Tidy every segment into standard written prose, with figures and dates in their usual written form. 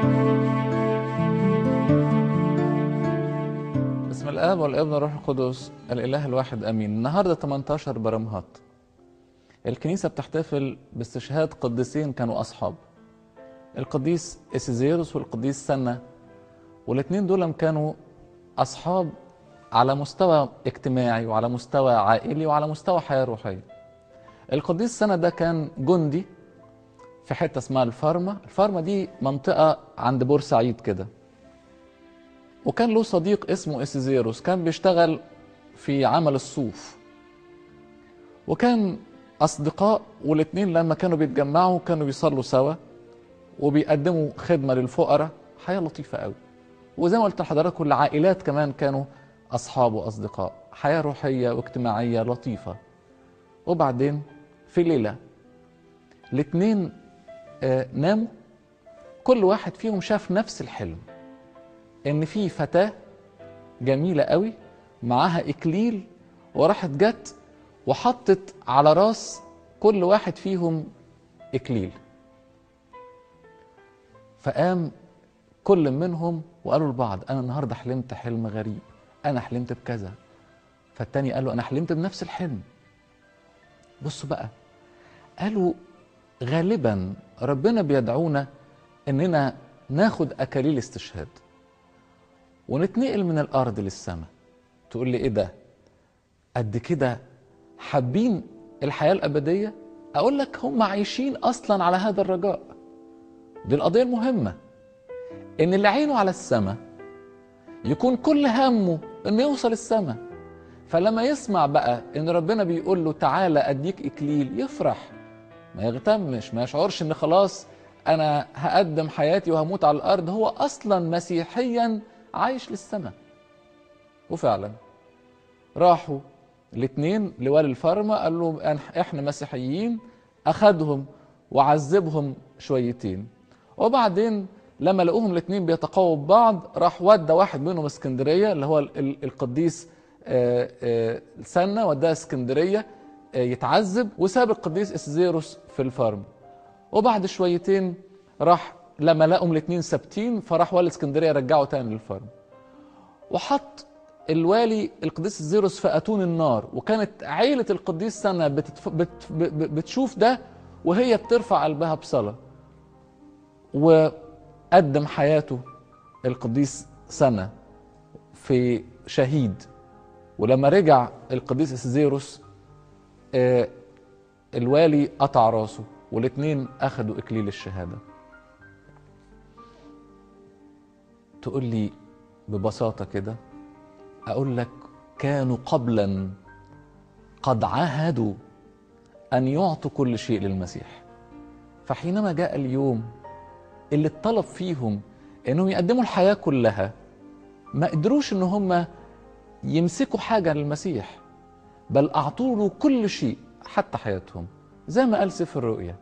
بسم الآب والابن والروح القدس الإله الواحد آمين. النهارده 18 برمهات. الكنيسة بتحتفل باستشهاد قديسين كانوا أصحاب، القديس إسيزيروس والقديس سنة، والاثنين دول كانوا أصحاب على مستوى اجتماعي وعلى مستوى عائلي وعلى مستوى حياة روحية. القديس سنة ده كان جندي في حتة اسمها الفارما دي منطقة عند بورسعيد كده، وكان له صديق اسمه إسيزيروس كان بيشتغل في عمل الصوف، وكان أصدقاء، والاتنين لما كانوا بيتجمعوا كانوا بيصلوا سوا وبيقدموا خدمة للفقراء. حياة لطيفة قوي. وزي ما قلت لحضراتكم العائلات كمان كانوا أصحاب وأصدقاء، حياة روحية واجتماعية لطيفة. وبعدين في ليلة الاتنين ناموا، كل واحد فيهم شاف نفس الحلم، ان في فتاة جميلة قوي معاها اكليل، وراحت جت وحطت على راس كل واحد فيهم اكليل. فقام كل منهم وقالوا لبعض انا النهاردة حلمت حلم غريب، انا حلمت بكذا. فالتاني قال له انا حلمت بنفس الحلم. بصوا بقى، قالوا غالبا ربنا بيدعونا اننا ناخد اكاليل استشهاد ونتنقل من الارض للسماء. تقول لي ايه ده؟ قد كده حابين الحياة الابدية؟ اقول لك هم عايشين اصلا على هذا الرجاء. دي القضية المهمة، ان اللي عينه على السماء يكون كل همه انه يوصل السماء. فلما يسمع بقى ان ربنا بيقول له تعالى اديك اكليل يفرح، ما يغتمش، ما يشعرش ان خلاص انا هقدم حياتي وهموت على الارض. هو اصلا مسيحيا عايش للسماء. وفعلا راحوا الاثنين لوالي الفارما، قال لهم احنا مسيحيين، اخدهم وعذبهم شويتين. وبعدين لما لقوهم الاثنين بيتقاووا ببعض راح ودى واحد منهم اسكندريه، اللي هو القديس سنة، وداه اسكندريه يتعذب، وساب القديس إسيزيروس في الفارما. وبعد شويتين راح لما لقوا الاثنين ثابتين فراح والي اسكندريه رجعه تاني للفارما، وحط الوالي القديس إسيزيروس في اتون النار. وكانت عيله القديس سنة بتشوف ده وهي بترفع قلبها بصلاه. وقدم حياته القديس سنة في شهيد. ولما رجع القديس إسيزيروس الوالي قطع راسه، والاثنين اخذوا اكليل الشهاده. تقول لي ببساطه كده، اقول لك كانوا قبلا قد عاهدوا ان يعطوا كل شيء للمسيح. فحينما جاء اليوم اللي اتطلب فيهم انهم يقدموا الحياه كلها، ما قدروش ان هم يمسكوا حاجه للمسيح، بل اعطوا له كل شيء حتى حياتهم. زي ما قال سفر الرؤيا،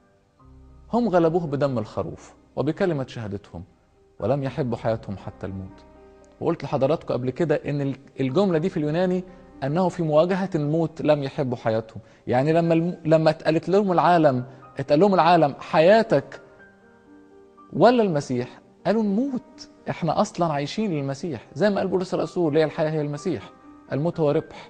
هم غلبوه بدم الخروف وبكلمة شهادتهم ولم يحبوا حياتهم حتى الموت. وقلت لحضراتكم قبل كده ان الجملة دي في اليوناني انه في مواجهة الموت لم يحبوا حياتهم. يعني لما اتقال لهم العالم حياتك ولا المسيح، قالوا نموت، احنا اصلا عايشين للمسيح. زي ما قال بولس الرسول ليه الحياة هي المسيح، الموت هو ربح.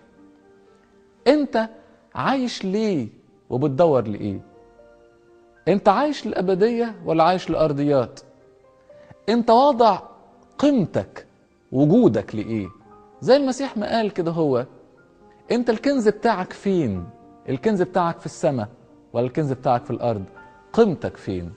انت عايش ليه وبتدور لإيه؟ انت عايش للأبدية ولا عايش للأرضيات؟ انت واضع قيمتك وجودك لإيه؟ زي المسيح ما قال كده، هو انت الكنز بتاعك فين؟ الكنز بتاعك في السماء ولا الكنز بتاعك في الأرض؟ قيمتك فين؟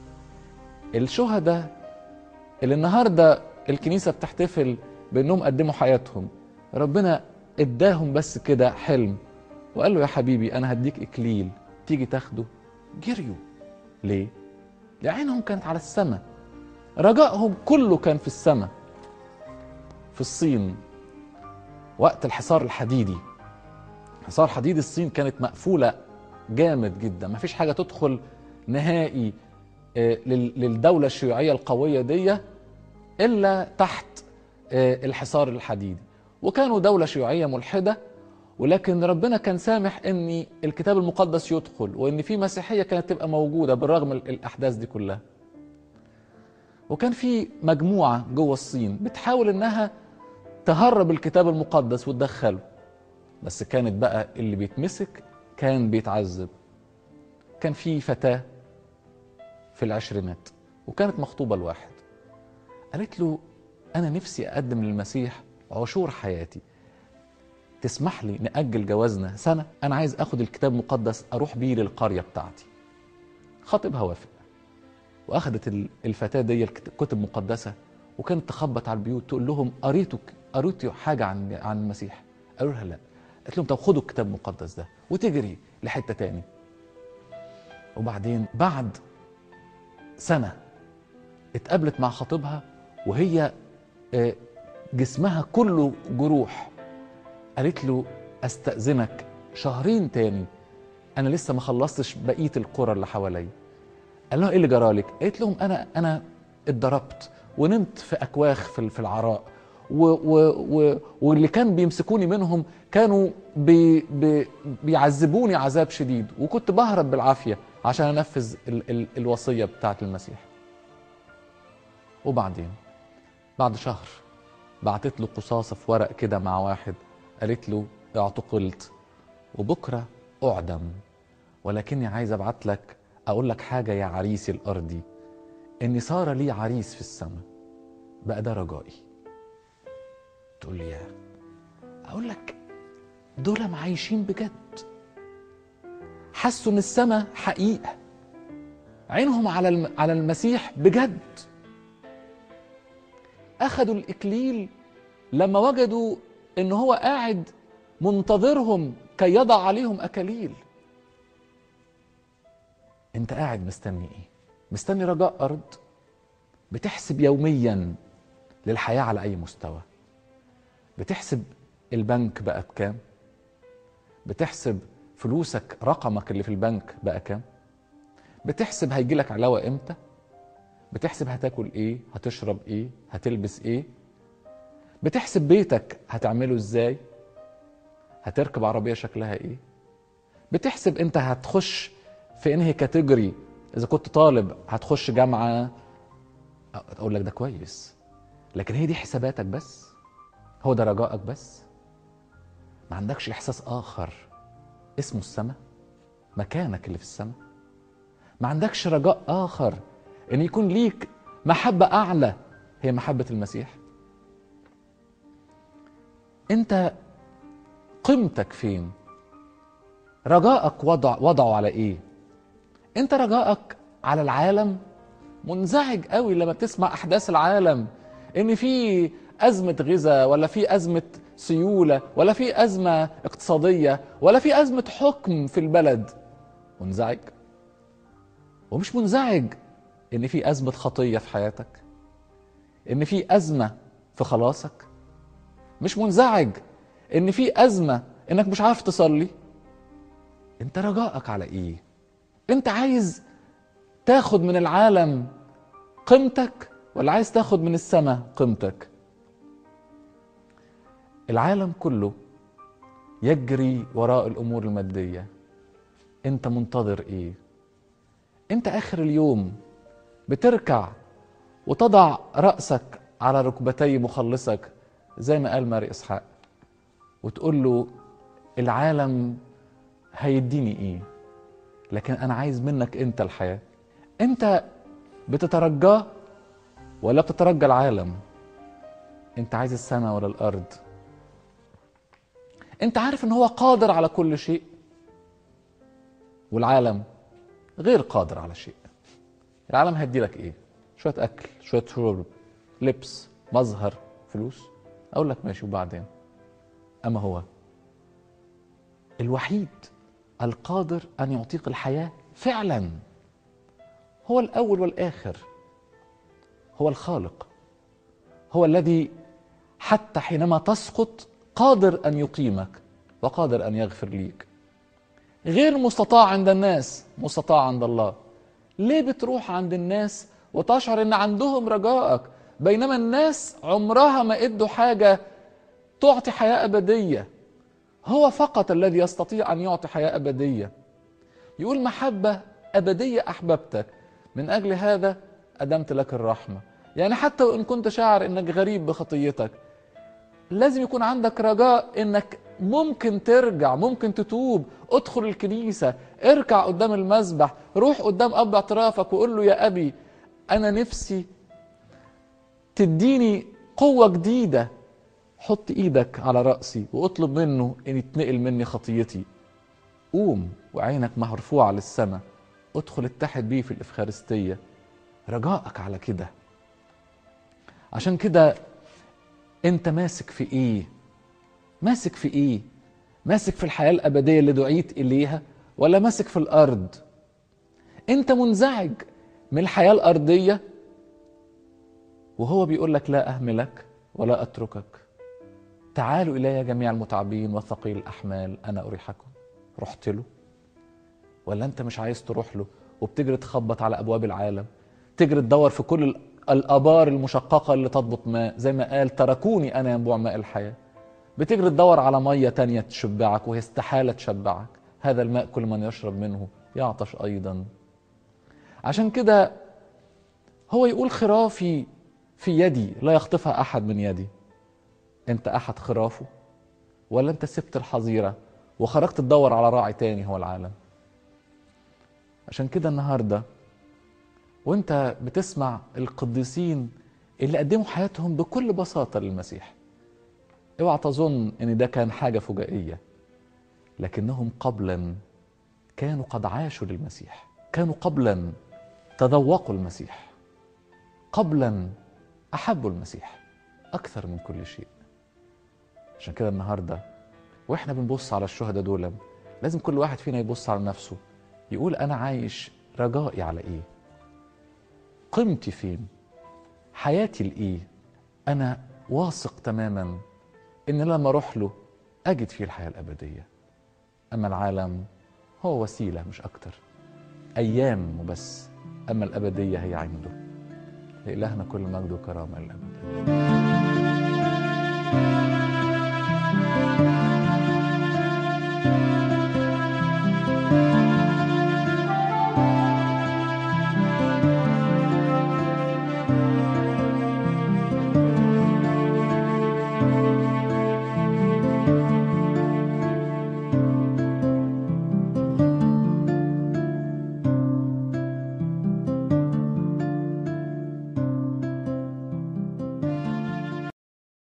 الشهداء اللي النهاردة الكنيسة بتحتفل بأنهم قدموا حياتهم، ربنا اداهم بس كده حلم وقال له يا حبيبي أنا هديك إكليل تيجي تاخده. جريوا. ليه؟ لعينهم كانت على السماء، رجائهم كله كان في السماء. في الصين وقت الحصار الحديدي، حصار حديدي الصين كانت مقفولة جامد جدا، ما فيش حاجة تدخل نهائي للدولة الشيوعية القوية دي إلا تحت الحصار الحديدي. وكانوا دولة شيوعية ملحدة، ولكن ربنا كان سامح ان الكتاب المقدس يدخل وان في مسيحية كانت تبقى موجودة بالرغم من الأحداث دي كلها. وكان في مجموعة جوه الصين بتحاول انها تهرب الكتاب المقدس وتدخله، بس كانت بقى اللي بيتمسك كان بيتعذب. كان في فتاة في العشرينات وكانت مخطوبة لواحد، قالت له أنا نفسي أقدم للمسيح عشور حياتي، تسمح لي نأجل جوازنا سنة؟ أنا عايز أخد الكتاب المقدس أروح بيه للقرية بتاعتي. خطيبها وافق، وأخدت الفتاة دي الكتب المقدسة، وكانت تخبط على البيوت تقول لهم قريتوا حاجة عن المسيح؟ قالوا لها لا. قالت لهم طب خدوا الكتاب المقدس ده، وتجري لحتة تاني. وبعدين بعد سنة اتقابلت مع خطيبها وهي جسمها كله جروح. قالت له استأذنك شهرين تاني، انا لسه ما خلصتش بقية القرى اللي حواليا. قال لها ايه اللي جرالك؟ قالت لهم انا اتضربت ونمت في اكواخ في العراء، واللي كان بيمسكوني منهم كانوا بيعذبوني عذاب شديد، وكنت بهرب بالعافية عشان انفذ الوصية بتاعت المسيح. وبعدين بعد شهر بعتت له قصاصة في ورق كده مع واحد، قالت له اعتقلت وبكرة اعدم، ولكني عايز ابعت لك اقول لك حاجة يا عريسي الارضي، اني صار لي عريس في السماء، بقى ده رجائي. تقول لي يا اقول لك دول عايشين بجد، حسوا ان السماء حقيقة، عينهم على المسيح بجد. اخدوا الاكليل لما وجدوا ان هو قاعد منتظرهم كي يضع عليهم اكاليل. انت قاعد مستني ايه؟ مستني رجاء ارض؟ بتحسب يوميا للحياة على اي مستوى؟ بتحسب البنك بقى بكام؟ بتحسب فلوسك رقمك اللي في البنك بقى كام؟ بتحسب هيجيلك علاوة امتى؟ بتحسب هتاكل ايه؟ هتشرب ايه؟ هتلبس ايه؟ بتحسب بيتك هتعمله ازاي؟ هتركب عربية شكلها ايه؟ بتحسب انت هتخش في انهي كاتيجوري؟ اذا كنت طالب هتخش جامعة، اقول لك ده كويس، لكن هي دي حساباتك بس؟ هو ده رجائك بس؟ ما عندكش احساس اخر اسمه السماء، مكانك اللي في السماء؟ ما عندكش رجاء اخر ان يكون ليك محبة اعلى هي محبة المسيح؟ انت قيمتك فين؟ رجائك وضعه على ايه؟ انت رجائك على العالم؟ منزعج قوي لما تسمع احداث العالم، ان في ازمة غذاء، ولا في ازمة سيولة، ولا في ازمة اقتصادية، ولا في ازمة حكم في البلد. منزعج؟ ومش منزعج ان في ازمة خطية في حياتك، ان في ازمة في خلاصك؟ مش منزعج ان في ازمة انك مش عارف تصلي؟ انت رجائك على ايه؟ انت عايز تاخد من العالم قيمتك ولا عايز تاخد من السماء قيمتك؟ العالم كله يجري وراء الامور المادية، انت منتظر ايه؟ انت اخر اليوم بتركع وتضع رأسك على ركبتي مخلصك زي ما قال ماري اسحاق، وتقول له العالم هيديني ايه، لكن انا عايز منك انت الحياة. انت بتترجاه ولا بتترجى العالم؟ انت عايز السماء ولا الارض؟ انت عارف ان هو قادر على كل شيء، والعالم غير قادر على شيء. العالم هيدي لك ايه؟ شوية اكل، شوية شرب، لبس، مظهر، فلوس. اقول لك ماشي، وبعدين؟ اما هو الوحيد القادر ان يعطيك الحياة فعلا، هو الاول والاخر، هو الخالق، هو الذي حتى حينما تسقط قادر ان يقيمك وقادر ان يغفر ليك. غير مستطاع عند الناس، مستطاع عند الله. ليه بتروح عند الناس وتشعر ان عندهم رجائك، بينما الناس عمرها ما ادوا حاجة تعطي حياة ابدية؟ هو فقط الذي يستطيع ان يعطي حياة ابدية. يقول محبة ابدية احببتك، من اجل هذا ادمت لك الرحمة. يعني حتى وإن كنت شاعر إنك غريب بخطيتك، لازم يكون عندك رجاء إنك ممكن ترجع، ممكن تتوب. ادخل الكنيسة، اركع قدام المذبح، روح قدام أب اعترافك وقول له يا أبي أنا نفسي تديني قوة جديدة. حط إيدك على رأسي واطلب منه إن يتنقل مني خطيتي. قوم وعينك مرفوعة للسماء، ادخل اتحد بيه في الإفخارستية. رجائك على كده. عشان كده انت ماسك في ايه؟ ماسك في ايه؟ ماسك في الحياة الأبدية اللي دعيت إليها، ولا ماسك في الأرض؟ انت منزعج من الحياة الأرضية وهو بيقول لك لا أهملك ولا أتركك. تعالوا إلي جميع المتعبين وثقيل الأحمال أنا أريحكم. رحت له؟ ولا انت مش عايز تروح له وبتجري تخبط على أبواب العالم، تجري تدور في كل الآبار المشققة اللي تضبط ماء، زي ما قال تركوني أنا ينبوع ماء الحياة. بتجري تدور على مية تانية تشبعك وهي استحالة تشبعك. هذا الماء كل من يشرب منه يعطش أيضا. عشان كده هو يقول خرافي في يدي لا يخطفها أحد من يدي. انت أحد خرافه، ولا انت سبت الحظيرة وخرجت تدور على راعي تاني هو العالم؟ عشان كده النهاردة وانت بتسمع القديسين اللي قدموا حياتهم بكل بساطة للمسيح، اوعى تظن ان ده كان حاجة فجائية، لكنهم قبلا كانوا قد عاشوا للمسيح، كانوا قبلا تذوقوا المسيح، قبلا أحبوا المسيح أكثر من كل شيء. عشان كده النهاردة وإحنا بنبص على الشهداء دول، لازم كل واحد فينا يبص على نفسه يقول أنا عايش رجائي على إيه؟ قيمتي فين؟ حياتي لإيه؟ أنا واثق تماما إن لما أروح له أجد فيه الحياة الأبدية. أما العالم هو وسيلة مش أكتر، أيام وبس. أما الأبدية هي عنده. لإلهنا كل مجد وكرامة للأبد.